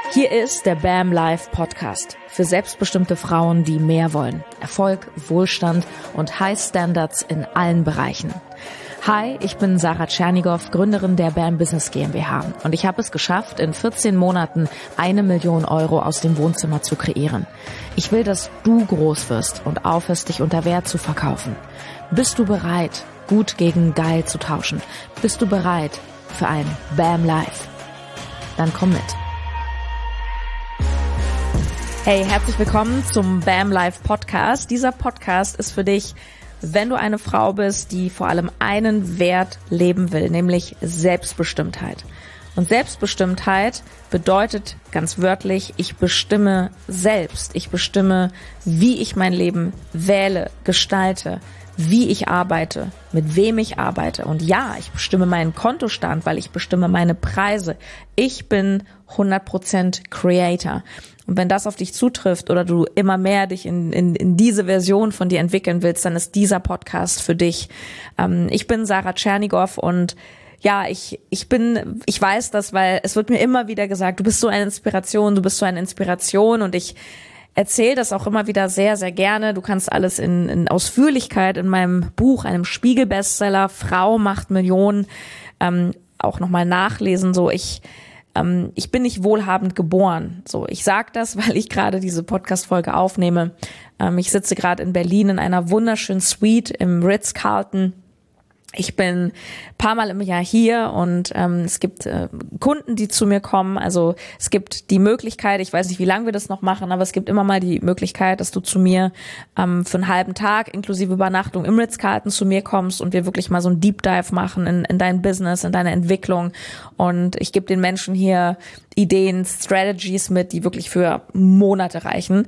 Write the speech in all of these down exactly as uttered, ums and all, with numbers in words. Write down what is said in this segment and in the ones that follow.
Hier ist der BAM Live Podcast für selbstbestimmte Frauen, die mehr wollen. Erfolg, Wohlstand und High Standards in allen Bereichen. Hi, ich bin Sarah Tschernigow, Gründerin der BAM Business GmbH und ich habe es geschafft, in vierzehn Monaten eine Million Euro aus dem Wohnzimmer zu kreieren. Ich will, dass du groß wirst und aufhörst, dich unter Wert zu verkaufen. Bist du bereit, gut gegen geil zu tauschen? Bist du bereit für ein BAM Live? Dann komm mit. Hey, herzlich willkommen zum BAM Live Podcast. Dieser Podcast ist für dich, wenn du eine Frau bist, die vor allem einen Wert leben will, nämlich Selbstbestimmtheit. Und Selbstbestimmtheit bedeutet ganz wörtlich, ich bestimme selbst. Ich bestimme, wie ich mein Leben wähle, gestalte, wie ich arbeite, mit wem ich arbeite. Und ja, ich bestimme meinen Kontostand, weil ich bestimme meine Preise. Ich bin hundert Prozent Creator. Und wenn das auf dich zutrifft oder du immer mehr dich in, in, in diese Version von dir entwickeln willst, dann ist dieser Podcast für dich. Ähm, ich bin Sarah Tschernigow und ja, ich, ich bin, ich weiß das, weil es wird mir immer wieder gesagt, du bist so eine Inspiration, du bist so eine Inspiration und ich erzähle das auch immer wieder sehr, sehr gerne. Du kannst alles in, in Ausführlichkeit in meinem Buch, einem Spiegel-Bestseller, Frau macht Millionen, ähm, auch nochmal nachlesen. So, ich, ähm, ich bin nicht wohlhabend geboren. So, ich sage das, weil ich gerade diese Podcast-Folge aufnehme. Ähm, ich sitze gerade in Berlin in einer wunderschönen Suite im Ritz-Carlton. Ich bin ein paar Mal im Jahr hier und ähm, es gibt äh, Kunden, die zu mir kommen. Also es gibt die Möglichkeit, ich weiß nicht, wie lange wir das noch machen, aber es gibt immer mal die Möglichkeit, dass du zu mir ähm, für einen halben Tag inklusive Übernachtung im Ritz-Carlton zu mir kommst und wir wirklich mal so ein Deep Dive machen in, in dein Business, in deine Entwicklung. Und ich gebe den Menschen hier Ideen, Strategies mit, die wirklich für Monate reichen.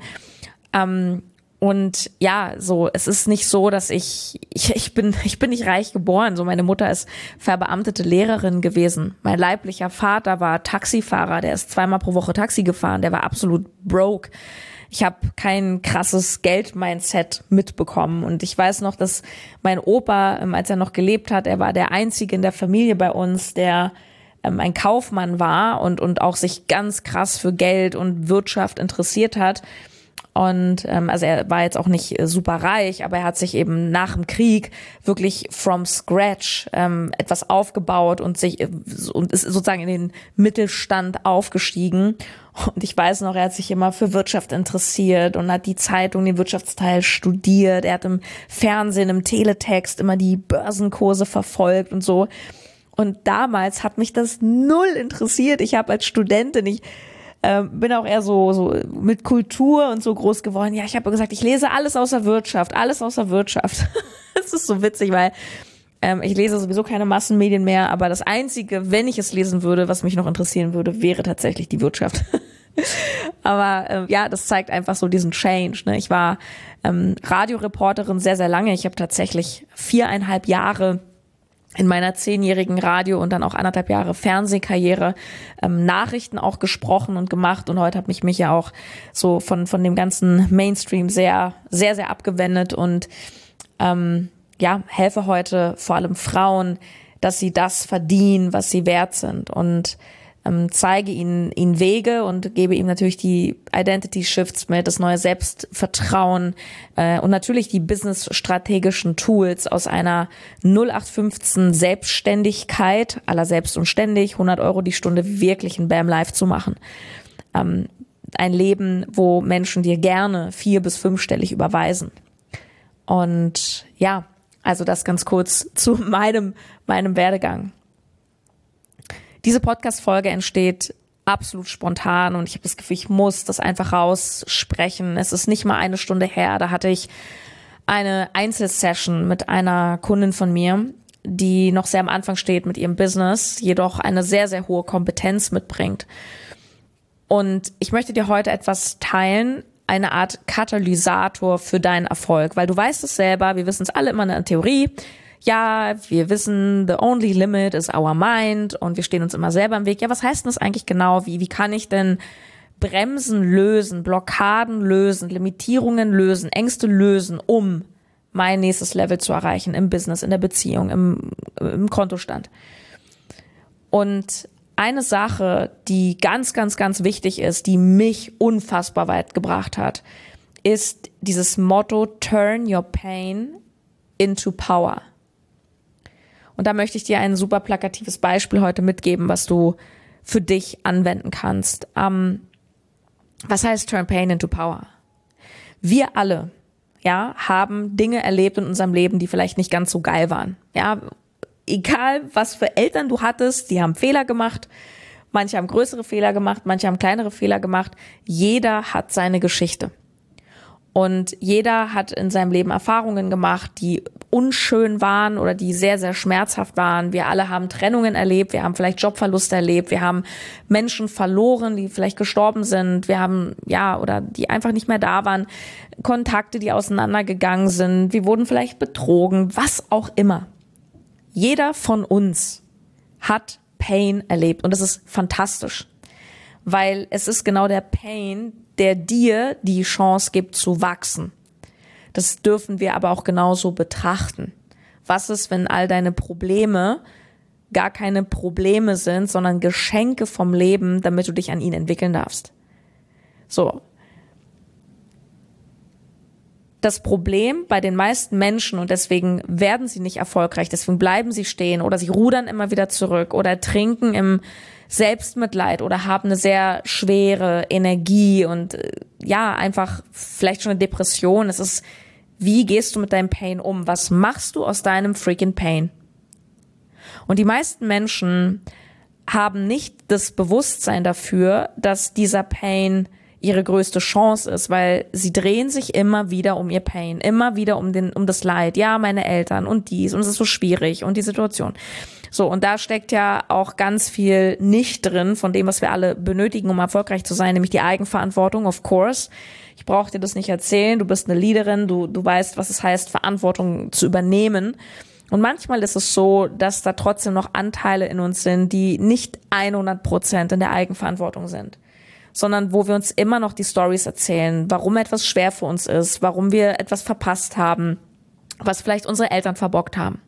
Ähm, Und ja, so, es ist nicht so, dass ich, ich, ich bin, ich bin nicht reich geboren. So, meine Mutter ist verbeamtete Lehrerin gewesen. Mein leiblicher Vater war Taxifahrer, der ist zweimal pro Woche Taxi gefahren, der war absolut broke. Ich habe kein krasses Geld-Mindset mitbekommen und ich weiß noch, dass mein Opa, als er noch gelebt hat, er war der Einzige in der Familie bei uns, der ähm, ein Kaufmann war und, und auch sich ganz krass für Geld und Wirtschaft interessiert hat. Und ähm, also er war jetzt auch nicht äh, super reich, aber er hat sich eben nach dem Krieg wirklich from scratch ähm, etwas aufgebaut und sich äh, und ist sozusagen in den Mittelstand aufgestiegen. Und ich weiß noch, er hat sich immer für Wirtschaft interessiert und hat die Zeitung, den Wirtschaftsteil studiert. Er hat im Fernsehen, im Teletext immer die Börsenkurse verfolgt und so. Und damals hat mich das null interessiert. Ich habe als Studentin, ich Ähm, bin auch eher so so mit Kultur und so groß geworden. Ja, ich habe gesagt, ich lese alles außer Wirtschaft, alles außer Wirtschaft. Das ist so witzig, weil ähm, ich lese sowieso keine Massenmedien mehr, aber das Einzige, wenn ich es lesen würde, was mich noch interessieren würde, wäre tatsächlich die Wirtschaft. Aber äh, ja, das zeigt einfach so diesen Change. Ne? Ich war ähm, Radioreporterin sehr, sehr lange. Ich habe tatsächlich viereinhalb Jahre in meiner zehnjährigen Radio- und dann auch anderthalb Jahre Fernsehkarriere ähm, Nachrichten auch gesprochen und gemacht. Und heute habe ich mich ja auch so von von dem ganzen Mainstream sehr, sehr, sehr abgewendet und ähm, ja, helfe heute vor allem Frauen, dass sie das verdienen, was sie wert sind und ähm, zeige ihnen, ihnen Wege und gebe ihm natürlich die Identity Shifts mit, das neue Selbstvertrauen äh, und natürlich die business-strategischen Tools aus einer null acht fünfzehn Selbstständigkeit, aller selbst und ständig, hundert Euro die Stunde wirklich ein BAM Live zu machen. Ähm, ein Leben, wo Menschen dir gerne vier- bis fünfstellig überweisen. Und ja, also das ganz kurz zu meinem, meinem Werdegang. Diese Podcast-Folge entsteht absolut spontan und ich habe das Gefühl, ich muss das einfach raussprechen. Es ist nicht mal eine Stunde her, da hatte ich eine Einzelsession mit einer Kundin von mir, die noch sehr am Anfang steht mit ihrem Business, jedoch eine sehr, sehr hohe Kompetenz mitbringt. Und ich möchte dir heute etwas teilen, eine Art Katalysator für deinen Erfolg, weil du weißt es selber, wir wissen es alle immer in der Theorie, ja, wir wissen, the only limit is our mind und wir stehen uns immer selber im Weg. Ja, was heißt denn das eigentlich genau? Wie, wie kann ich denn Bremsen lösen, Blockaden lösen, Limitierungen lösen, Ängste lösen, um mein nächstes Level zu erreichen im Business, in der Beziehung, im, im Kontostand? Und eine Sache, die ganz, ganz, ganz wichtig ist, die mich unfassbar weit gebracht hat, ist dieses Motto, turn your pain into power. Und da möchte ich dir ein super plakatives Beispiel heute mitgeben, was du für dich anwenden kannst. Ähm, was heißt turn pain into power? Wir alle, ja, haben Dinge erlebt in unserem Leben, die vielleicht nicht ganz so geil waren. Ja, egal was für Eltern du hattest, die haben Fehler gemacht. Manche haben größere Fehler gemacht, manche haben kleinere Fehler gemacht. Jeder hat seine Geschichte. Und jeder hat in seinem Leben Erfahrungen gemacht, die unschön waren oder die sehr, sehr schmerzhaft waren. Wir alle haben Trennungen erlebt, wir haben vielleicht Jobverluste erlebt, wir haben Menschen verloren, die vielleicht gestorben sind, wir haben, ja, oder die einfach nicht mehr da waren, Kontakte, die auseinandergegangen sind, wir wurden vielleicht betrogen, was auch immer. Jeder von uns hat Pain erlebt und das ist fantastisch, weil es ist genau der Pain, der dir die Chance gibt zu wachsen. Das dürfen wir aber auch genauso betrachten. Was ist, wenn all deine Probleme gar keine Probleme sind, sondern Geschenke vom Leben, damit du dich an ihnen entwickeln darfst? So. Das Problem bei den meisten Menschen, und deswegen werden sie nicht erfolgreich, deswegen bleiben sie stehen oder sie rudern immer wieder zurück oder trinken im Selbstmitleid oder haben eine sehr schwere Energie und ja, einfach vielleicht schon eine Depression. Es ist, wie gehst du mit deinem Pain um? Was machst du aus deinem freaking Pain? Und die meisten Menschen haben nicht das Bewusstsein dafür, dass dieser Pain ihre größte Chance ist, weil sie drehen sich immer wieder um ihr Pain, immer wieder um den, um das Leid. Ja, meine Eltern und dies und es ist so schwierig und die Situation. So, und da steckt ja auch ganz viel nicht drin von dem, was wir alle benötigen, um erfolgreich zu sein, nämlich die Eigenverantwortung, of course. Ich brauche dir das nicht erzählen, du bist eine Leaderin, du, du weißt, was es heißt, Verantwortung zu übernehmen. Und manchmal ist es so, dass da trotzdem noch Anteile in uns sind, die nicht hundert Prozent in der Eigenverantwortung sind, sondern wo wir uns immer noch die Storys erzählen, warum etwas schwer für uns ist, warum wir etwas verpasst haben, was vielleicht unsere Eltern verbockt haben.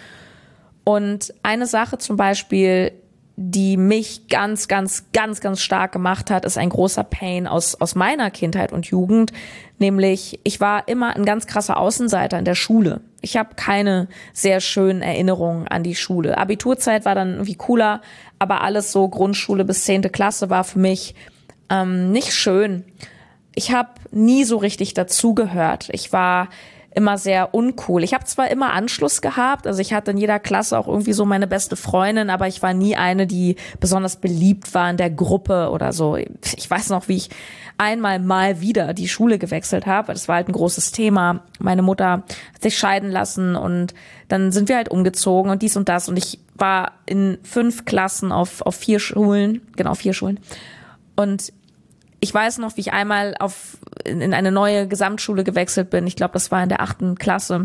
Und eine Sache zum Beispiel, die mich ganz, ganz, ganz, ganz stark gemacht hat, ist ein großer Pain aus, aus meiner Kindheit und Jugend, nämlich ich war immer ein ganz krasser Außenseiter in der Schule. Ich habe keine sehr schönen Erinnerungen an die Schule. Abiturzeit war dann irgendwie cooler, aber alles so Grundschule bis zehnte Klasse war für mich ähm, nicht schön. Ich habe nie so richtig dazugehört. Ich war immer sehr uncool. Ich habe zwar immer Anschluss gehabt, also ich hatte in jeder Klasse auch irgendwie so meine beste Freundin, aber ich war nie eine, die besonders beliebt war in der Gruppe oder so. Ich weiß noch, wie ich einmal mal wieder die Schule gewechselt habe. Das war halt ein großes Thema. Meine Mutter hat sich scheiden lassen und dann sind wir halt umgezogen und dies und das. Und ich war in fünf Klassen auf, auf vier Schulen, genau vier Schulen. Und ich weiß noch, wie ich einmal auf in eine neue Gesamtschule gewechselt bin. Ich glaube, das war in der achten Klasse.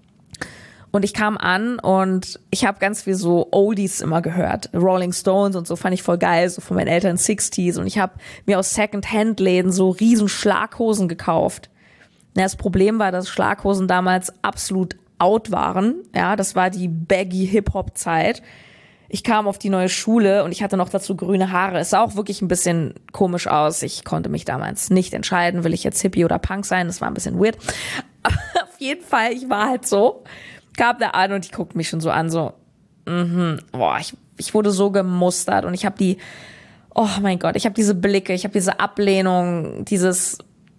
Und ich kam an und ich habe ganz viel so Oldies immer gehört. Rolling Stones und so fand ich voll geil, so von meinen Eltern Sixties. Und ich habe mir aus Second-Hand-Läden so riesen Schlaghosen gekauft. Ja, das Problem war, dass Schlaghosen damals absolut out waren. Ja, das war die baggy Hip-Hop-Zeit. Ich kam auf die neue Schule und ich hatte noch dazu grüne Haare. Es sah auch wirklich ein bisschen komisch aus. Ich konnte mich damals nicht entscheiden, will ich jetzt Hippie oder Punk sein. Das war ein bisschen weird. Aber auf jeden Fall, ich war halt so, kam da an und ich guckte mich schon so an, so, mhm, boah, ich, ich wurde so gemustert und ich habe die, oh mein Gott, ich habe diese Blicke, ich habe diese Ablehnung, dieses,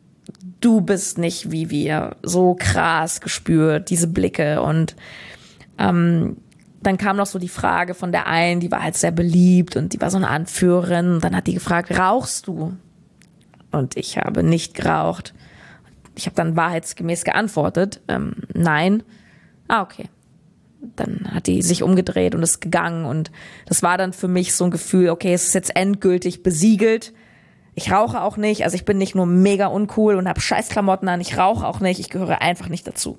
du bist nicht wie wir, so krass gespürt, diese Blicke und ähm, dann kam noch so die Frage von der einen, die war halt sehr beliebt und die war so eine Anführerin. Und dann hat die gefragt, rauchst du? Und ich habe nicht geraucht. Ich habe dann wahrheitsgemäß geantwortet, ähm, nein. Ah, okay. Dann hat die sich umgedreht und ist gegangen. Und das war dann für mich so ein Gefühl, okay, es ist jetzt endgültig besiegelt. Ich rauche auch nicht. Also ich bin nicht nur mega uncool und habe Scheißklamotten an. Ich rauche auch nicht. Ich gehöre einfach nicht dazu.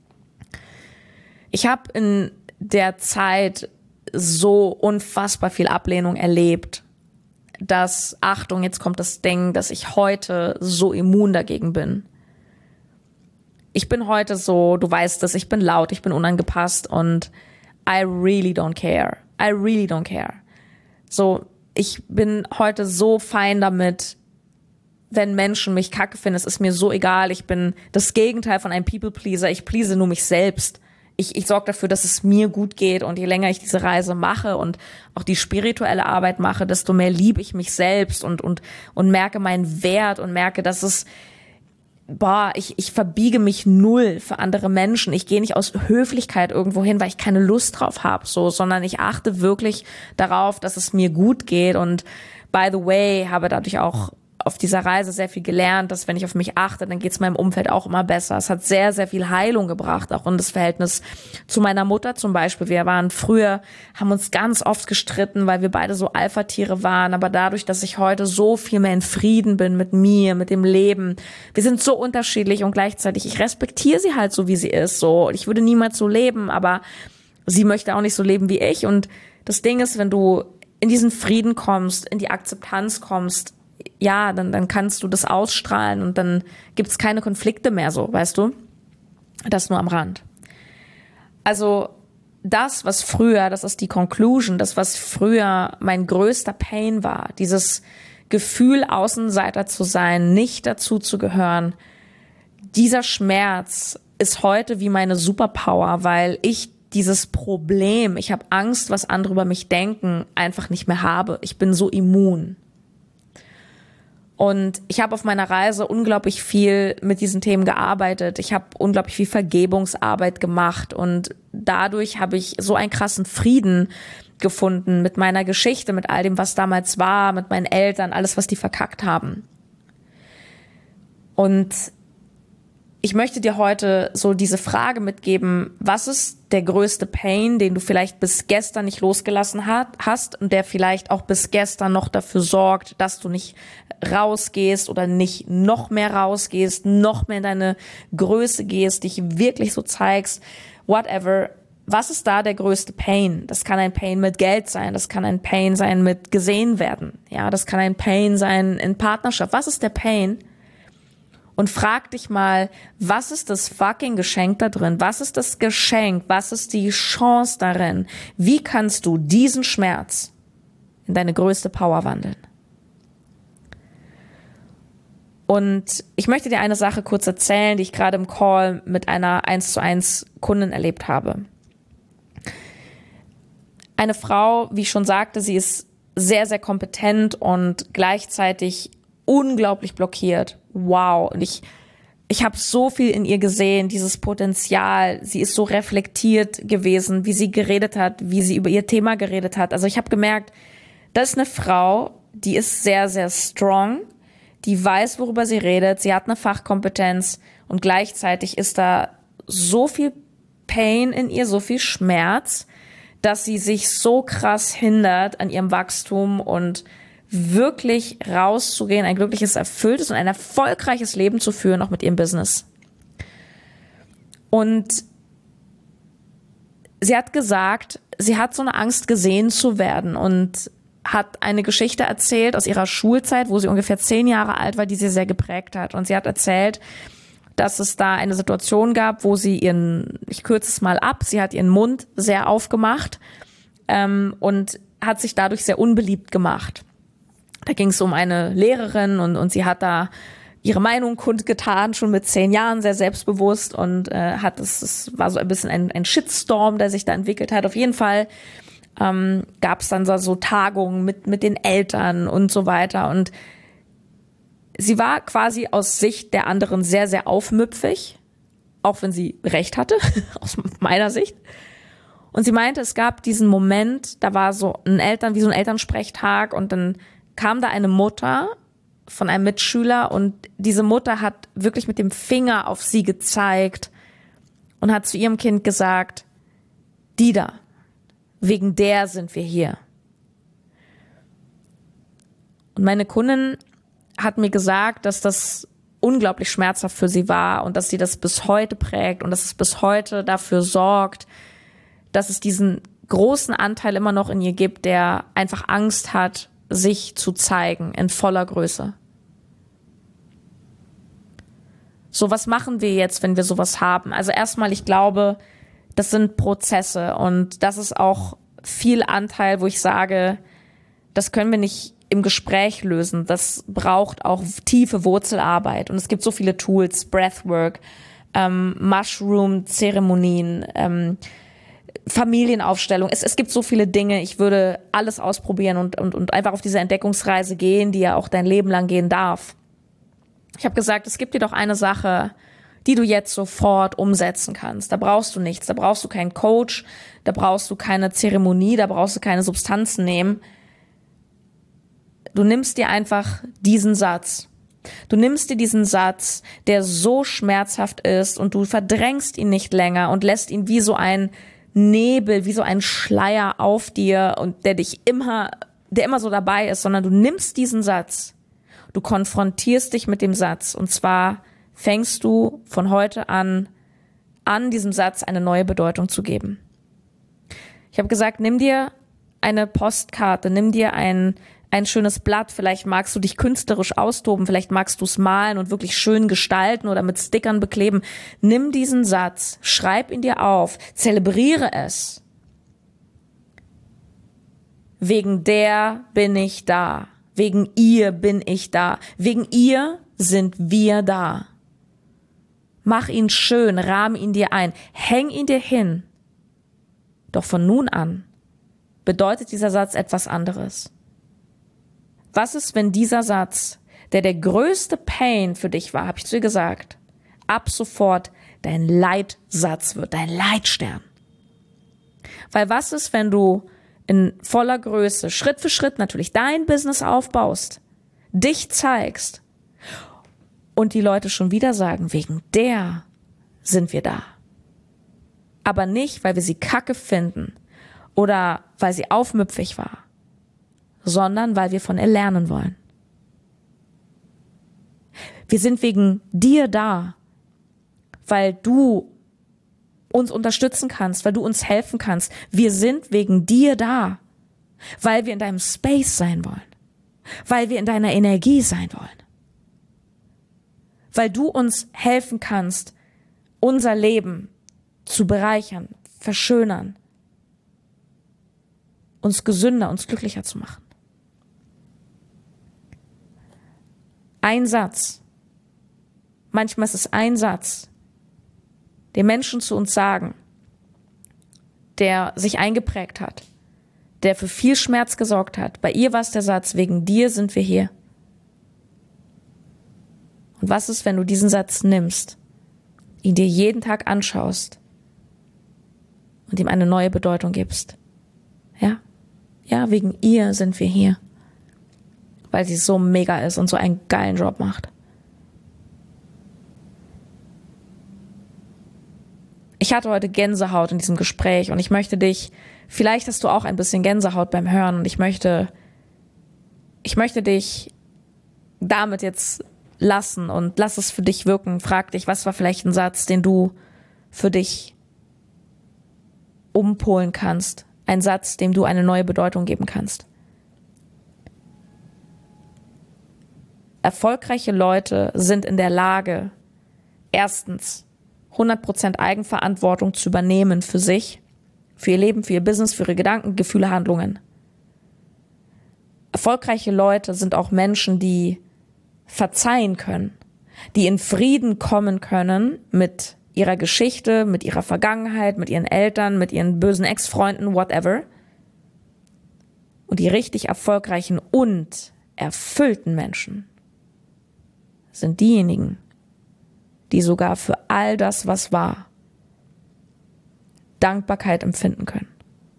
Ich habe in der Zeit so unfassbar viel Ablehnung erlebt, dass, Achtung, jetzt kommt das Ding, dass ich heute so immun dagegen bin. Ich bin heute so, du weißt es, ich bin laut, ich bin unangepasst und I really don't care. I really don't care. So, ich bin heute so fein damit, wenn Menschen mich kacke finden, es ist mir so egal. Ich bin das Gegenteil von einem People-Pleaser. Ich please nur mich selbst. Ich, ich sorge dafür, dass es mir gut geht. Und je länger ich diese Reise mache und auch die spirituelle Arbeit mache, desto mehr liebe ich mich selbst und, und, und merke meinen Wert und merke, dass es, boah, ich, ich verbiege mich null für andere Menschen. Ich gehe nicht aus Höflichkeit irgendwo hin, weil ich keine Lust drauf habe, so, sondern ich achte wirklich darauf, dass es mir gut geht. Und by the way, habe dadurch auch auf dieser Reise sehr viel gelernt, dass wenn ich auf mich achte, dann geht es meinem Umfeld auch immer besser. Es hat sehr, sehr viel Heilung gebracht, auch in das Verhältnis zu meiner Mutter zum Beispiel. Wir waren früher, haben uns ganz oft gestritten, weil wir beide so Alpha-Tiere waren, aber dadurch, dass ich heute so viel mehr in Frieden bin mit mir, mit dem Leben, wir sind so unterschiedlich und gleichzeitig, ich respektiere sie halt so, wie sie ist, so. Ich würde niemals so leben, aber sie möchte auch nicht so leben wie ich. Und das Ding ist, wenn du in diesen Frieden kommst, in die Akzeptanz kommst, ja, dann, dann kannst du das ausstrahlen und dann gibt's keine Konflikte mehr so, weißt du? Das nur am Rand. Also das, was früher, das ist die Conclusion, das, was früher mein größter Pain war, dieses Gefühl, Außenseiter zu sein, nicht dazu zu gehören, dieser Schmerz ist heute wie meine Superpower, weil ich dieses Problem, ich habe Angst, was andere über mich denken, einfach nicht mehr habe. Ich bin so immun. Und ich habe auf meiner Reise unglaublich viel mit diesen Themen gearbeitet. Ich habe unglaublich viel Vergebungsarbeit gemacht und dadurch habe ich so einen krassen Frieden gefunden mit meiner Geschichte, mit all dem, was damals war, mit meinen Eltern, alles, was die verkackt haben. Und ich möchte dir heute so diese Frage mitgeben, was ist der größte Pain, den du vielleicht bis gestern nicht losgelassen hast und der vielleicht auch bis gestern noch dafür sorgt, dass du nicht rausgehst oder nicht noch mehr rausgehst, noch mehr in deine Größe gehst, dich wirklich so zeigst, whatever. Was ist da der größte Pain? Das kann ein Pain mit Geld sein, das kann ein Pain sein mit gesehen werden, ja, das kann ein Pain sein in Partnerschaft. Was ist der Pain? Und frag dich mal, was ist das fucking Geschenk da drin? Was ist das Geschenk? Was ist die Chance darin? Wie kannst du diesen Schmerz in deine größte Power wandeln? Und ich möchte dir eine Sache kurz erzählen, die ich gerade im Call mit einer eins zu eins Kundin erlebt habe. Eine Frau, wie ich schon sagte, sie ist sehr, sehr kompetent und gleichzeitig unglaublich blockiert. Wow. Und ich, ich habe so viel in ihr gesehen, dieses Potenzial. Sie ist so reflektiert gewesen, wie sie geredet hat, wie sie über ihr Thema geredet hat. Also ich habe gemerkt, das ist eine Frau, die ist sehr, sehr strong, die weiß, worüber sie redet. Sie hat eine Fachkompetenz und gleichzeitig ist da so viel Pain in ihr, so viel Schmerz, dass sie sich so krass hindert an ihrem Wachstum und wirklich rauszugehen, ein glückliches, erfülltes und ein erfolgreiches Leben zu führen, auch mit ihrem Business. Und sie hat gesagt, sie hat so eine Angst, gesehen zu werden und hat eine Geschichte erzählt aus ihrer Schulzeit, wo sie ungefähr zehn Jahre alt war, die sie sehr geprägt hat. Und sie hat erzählt, dass es da eine Situation gab, wo sie ihren, ich kürze es mal ab, sie hat ihren Mund sehr aufgemacht ähm, und hat sich dadurch sehr unbeliebt gemacht. Da ging es um eine Lehrerin und, und sie hat da ihre Meinung kundgetan, schon mit zehn Jahren, sehr selbstbewusst und äh, hat es, es war so ein bisschen ein, ein Shitstorm, der sich da entwickelt hat. Auf jeden Fall ähm, gab es dann so, so Tagungen mit, mit den Eltern und so weiter und sie war quasi aus Sicht der anderen sehr, sehr aufmüpfig, auch wenn sie recht hatte, aus meiner Sicht. Und sie meinte, es gab diesen Moment, da war so ein Eltern, wie so ein Elternsprechtag und dann kam da eine Mutter von einem Mitschüler und diese Mutter hat wirklich mit dem Finger auf sie gezeigt und hat zu ihrem Kind gesagt, die da, wegen der sind wir hier. Und meine Kundin hat mir gesagt, dass das unglaublich schmerzhaft für sie war und dass sie das bis heute prägt und dass es bis heute dafür sorgt, dass es diesen großen Anteil immer noch in ihr gibt, der einfach Angst hat, sich zu zeigen in voller Größe. So, was machen wir jetzt, wenn wir sowas haben? Also erstmal, ich glaube, das sind Prozesse und das ist auch viel Anteil, wo ich sage, das können wir nicht im Gespräch lösen. Das braucht auch tiefe Wurzelarbeit. Und es gibt so viele Tools, Breathwork, ähm, Mushroom-Zeremonien, ähm, Familienaufstellung. Es, es gibt so viele Dinge. Ich würde alles ausprobieren und, und, und einfach auf diese Entdeckungsreise gehen, die ja auch dein Leben lang gehen darf. Ich habe gesagt, es gibt dir doch eine Sache, die du jetzt sofort umsetzen kannst. Da brauchst du nichts. Da brauchst du keinen Coach. Da brauchst du keine Zeremonie. Da brauchst du keine Substanzen nehmen. Du nimmst dir einfach diesen Satz. Du nimmst dir diesen Satz, der so schmerzhaft ist, und du verdrängst ihn nicht länger und lässt ihn wie so ein Nebel, wie so ein Schleier auf dir, und der dich immer, der immer so dabei ist, sondern du nimmst diesen Satz, du konfrontierst dich mit dem Satz, und zwar fängst du von heute an, an diesem Satz eine neue Bedeutung zu geben. Ich habe gesagt, nimm dir eine Postkarte, nimm dir ein ein schönes Blatt, vielleicht magst du dich künstlerisch austoben, vielleicht magst du es malen und wirklich schön gestalten oder mit Stickern bekleben. Nimm diesen Satz, schreib ihn dir auf, zelebriere es. Wegen der bin ich da, wegen ihr bin ich da, wegen ihr sind wir da. Mach ihn schön, rahm ihn dir ein, häng ihn dir hin. Doch von nun an bedeutet dieser Satz etwas anderes. Was ist, wenn dieser Satz, der der größte Pain für dich war, habe ich zu dir gesagt, ab sofort dein Leitsatz wird, dein Leitstern? Weil was ist, wenn du in voller Größe, Schritt für Schritt natürlich, dein Business aufbaust, dich zeigst und die Leute schon wieder sagen, wegen der sind wir da. Aber nicht, weil wir sie kacke finden oder weil sie aufmüpfig war, sondern weil wir von ihr lernen wollen. Wir sind wegen dir da, weil du uns unterstützen kannst, weil du uns helfen kannst. Wir sind wegen dir da, weil wir in deinem Space sein wollen, weil wir in deiner Energie sein wollen, weil du uns helfen kannst, unser Leben zu bereichern, verschönern, uns gesünder, uns glücklicher zu machen. Ein Satz, manchmal ist es ein Satz, den Menschen zu uns sagen, der sich eingeprägt hat, der für viel Schmerz gesorgt hat. Bei ihr war es der Satz, wegen dir sind wir hier. Und was ist, wenn du diesen Satz nimmst, ihn dir jeden Tag anschaust und ihm eine neue Bedeutung gibst? Ja, ja, wegen ihr sind wir hier. Weil sie so mega ist und so einen geilen Job macht. Ich hatte heute Gänsehaut in diesem Gespräch und ich möchte dich, vielleicht hast du auch ein bisschen Gänsehaut beim Hören, und ich möchte, ich möchte dich damit jetzt lassen und lass es für dich wirken. Frag dich, was war vielleicht ein Satz, den du für dich umpolen kannst? Ein Satz, dem du eine neue Bedeutung geben kannst. Erfolgreiche Leute sind in der Lage, erstens hundert Prozent Eigenverantwortung zu übernehmen für sich, für ihr Leben, für ihr Business, für ihre Gedanken, Gefühle, Handlungen. Erfolgreiche Leute sind auch Menschen, die verzeihen können, die in Frieden kommen können mit ihrer Geschichte, mit ihrer Vergangenheit, mit ihren Eltern, mit ihren bösen Ex-Freunden, whatever. Und die richtig erfolgreichen und erfüllten Menschen sind diejenigen, die sogar für all das, was war, Dankbarkeit empfinden können.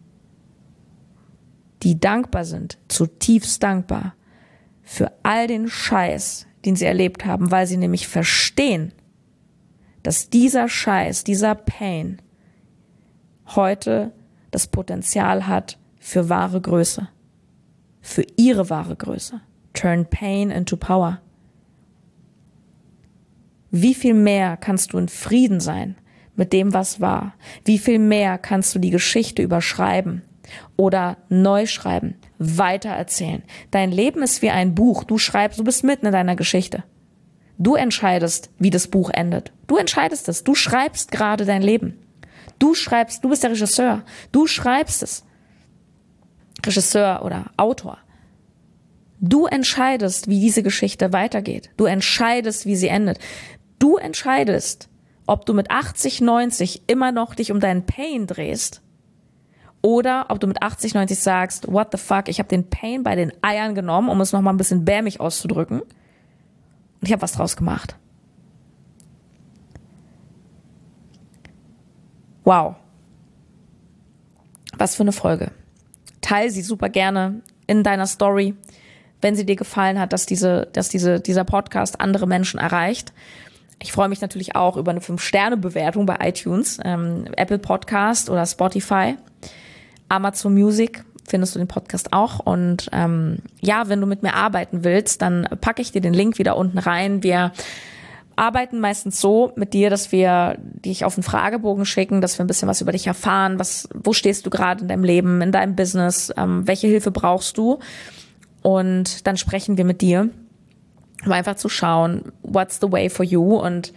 Die dankbar sind, zutiefst dankbar für all den Scheiß, den sie erlebt haben, weil sie nämlich verstehen, dass dieser Scheiß, dieser Pain heute das Potenzial hat für wahre Größe, für ihre wahre Größe. Turn pain into power. Wie viel mehr kannst du in Frieden sein mit dem, was war? Wie viel mehr kannst du die Geschichte überschreiben oder neu schreiben, weitererzählen? Dein Leben ist wie ein Buch. Du schreibst, du bist mitten in deiner Geschichte. Du entscheidest, wie das Buch endet. Du entscheidest es. Du schreibst gerade dein Leben. Du schreibst, du bist der Regisseur. Du schreibst es. Regisseur oder Autor. Du entscheidest, wie diese Geschichte weitergeht. Du entscheidest, wie sie endet. Du entscheidest, ob du mit achtzig, neunzig immer noch dich um deinen Pain drehst oder ob du mit achtzig, neunzig sagst, what the fuck, ich habe den Pain bei den Eiern genommen, um es nochmal ein bisschen bämig auszudrücken, und ich habe was draus gemacht. Wow. Was für eine Folge. Teil sie super gerne in deiner Story, wenn sie dir gefallen hat, dass diese, dass diese, dieser Podcast andere Menschen erreicht. Ich freue mich natürlich auch über eine fünf Sterne Bewertung bei iTunes, ähm, Apple Podcast oder Spotify. Amazon Music findest du den Podcast auch. Und ähm, ja, wenn du mit mir arbeiten willst, dann packe ich dir den Link wieder unten rein. Wir arbeiten meistens so mit dir, dass wir dich auf einen Fragebogen schicken, dass wir ein bisschen was über dich erfahren. Was, wo stehst du gerade in deinem Leben, in deinem Business? Ähm, welche Hilfe brauchst du? Und dann sprechen wir mit dir, um einfach zu schauen, what's the way for you? Und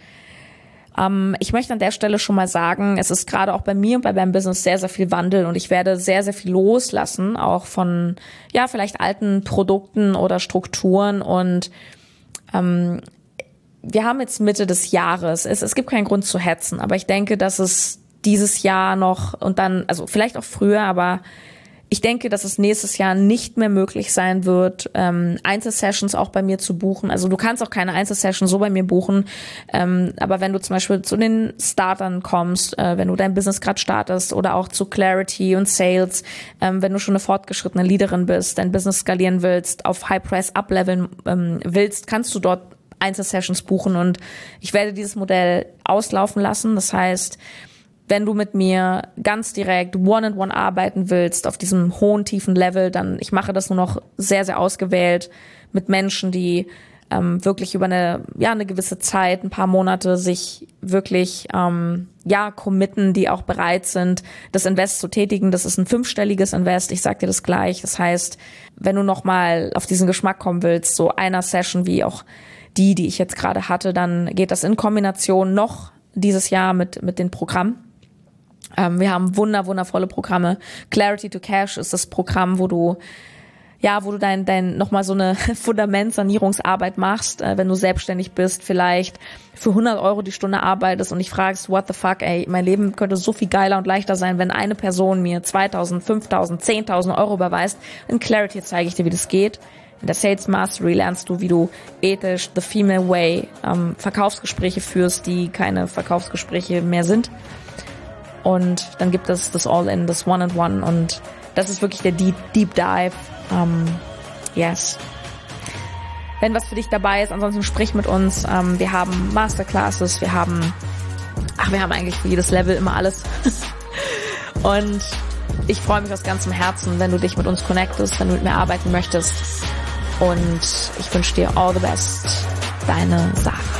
ähm, ich möchte an der Stelle schon mal sagen, es ist gerade auch bei mir und bei meinem Business sehr, sehr viel Wandel und ich werde sehr, sehr viel loslassen, auch von, ja, vielleicht alten Produkten oder Strukturen. Und ähm, wir haben jetzt Mitte des Jahres. Es, es gibt keinen Grund zu hetzen, aber ich denke, dass es dieses Jahr noch und dann, also vielleicht auch früher, aber ich denke, dass es nächstes Jahr nicht mehr möglich sein wird, ähm, Einzelsessions auch bei mir zu buchen. Also du kannst auch keine Einzelsession so bei mir buchen, ähm, aber wenn du zum Beispiel zu den Startern kommst, äh, wenn du dein Business gerade startest oder auch zu Clarity und Sales, ähm, wenn du schon eine fortgeschrittene Leaderin bist, dein Business skalieren willst, auf High Price upleveln ähm, willst, kannst du dort Einzelsessions buchen und ich werde dieses Modell auslaufen lassen. Das heißt, wenn du mit mir ganz direkt one-on-one arbeiten willst, auf diesem hohen, tiefen Level, dann, ich mache das nur noch sehr, sehr ausgewählt mit Menschen, die ähm, wirklich über eine, ja, eine gewisse Zeit, ein paar Monate sich wirklich, ähm, ja, committen, die auch bereit sind, das Invest zu tätigen. Das ist ein fünfstelliges Invest, ich sag dir das gleich. Das heißt, wenn du nochmal auf diesen Geschmack kommen willst, so einer Session wie auch die, die ich jetzt gerade hatte, dann geht das in Kombination noch dieses Jahr mit, mit den Programmen. Ähm, wir haben wunder, wundervolle Programme. Clarity to Cash ist das Programm, wo du, ja, wo du dein, dein, nochmal so eine Fundamentsanierungsarbeit machst, äh, wenn du selbstständig bist, vielleicht für hundert Euro die Stunde arbeitest und dich fragst, what the fuck, ey, mein Leben könnte so viel geiler und leichter sein, wenn eine Person mir zweitausend, fünftausend, zehntausend Euro überweist. In Clarity zeige ich dir, wie das geht. In der Sales Mastery lernst du, wie du ethisch, the female way, ähm, Verkaufsgespräche führst, die keine Verkaufsgespräche mehr sind. Und dann gibt es das All-In, das One-on-One und das ist wirklich der Deep, Deep Dive. Um, yes. Wenn was für dich dabei ist, ansonsten sprich mit uns. Um, wir haben Masterclasses, wir haben, ach, wir haben eigentlich für jedes Level immer alles. Und ich freue mich aus ganzem Herzen, wenn du dich mit uns connectest, wenn du mit mir arbeiten möchtest. Und ich wünsche dir all the best. Deine Sarah.